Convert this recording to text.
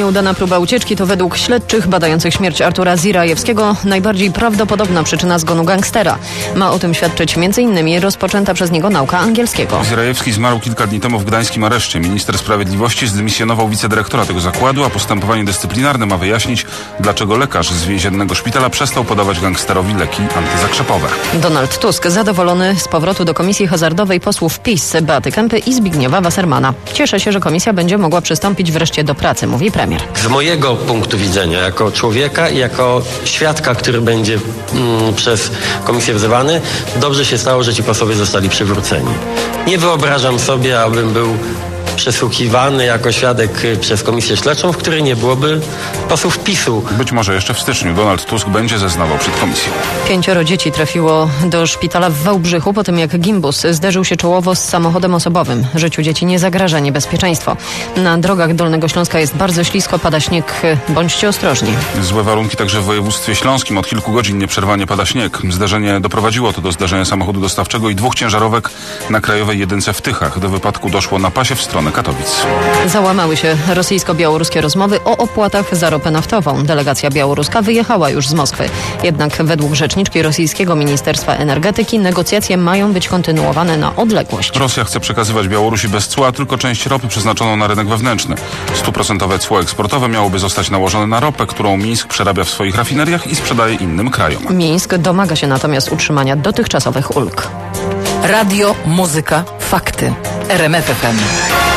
Nieudana próba ucieczki to według śledczych badających śmierć Artura Zirajewskiego najbardziej prawdopodobna przyczyna zgonu gangstera. Ma o tym świadczyć m.in. rozpoczęta przez niego nauka angielskiego. Zirajewski zmarł kilka dni temu w gdańskim areszcie. Minister sprawiedliwości zdymisjonował wicedyrektora tego zakładu, a postępowanie dyscyplinarne ma wyjaśnić, dlaczego lekarz z więziennego szpitala przestał podawać gangsterowi leki antyzakrzepowe. Donald Tusk zadowolony z powrotu do Komisji Hazardowej posłów PiS Beaty Kempy i Zbigniewa Wassermana. Cieszę się, że komisja będzie mogła przystąpić wreszcie do pracy, mówi premier. Z mojego punktu widzenia, jako człowieka i jako świadka, który będzie przez komisję wzywany, dobrze się stało, że ci posłowie zostali przywróceni. Nie wyobrażam sobie, abym był przesłuchiwany jako świadek przez komisję śledczą, w której nie byłoby posłów PiS-u. Być może jeszcze w styczniu Donald Tusk będzie zeznawał przed komisją. 5 dzieci trafiło do szpitala w Wałbrzychu po tym, jak gimbus zderzył się czołowo z samochodem osobowym. Życiu dzieci nie zagraża niebezpieczeństwo. Na drogach Dolnego Śląska jest bardzo ślisko, pada śnieg. Bądźcie ostrożni. Złe warunki także w województwie śląskim. Od kilku godzin nieprzerwanie pada śnieg. Zdarzenie doprowadziło to do zdarzenia samochodu dostawczego i 2 ciężarówek na krajowej jedynce w Tychach. Do wypadku doszło na pasie w stronę Katowic. Załamały się rosyjsko-białoruskie rozmowy o opłatach za ropę naftową. Delegacja białoruska wyjechała już z Moskwy. Jednak według rzeczniczki rosyjskiego Ministerstwa Energetyki negocjacje mają być kontynuowane na odległość. Rosja chce przekazywać Białorusi bez cła tylko część ropy przeznaczoną na rynek wewnętrzny. 100% cło eksportowe miałoby zostać nałożone na ropę, którą Mińsk przerabia w swoich rafineriach i sprzedaje innym krajom. Mińsk domaga się natomiast utrzymania dotychczasowych ulg. Radio, muzyka, fakty. RMF FM.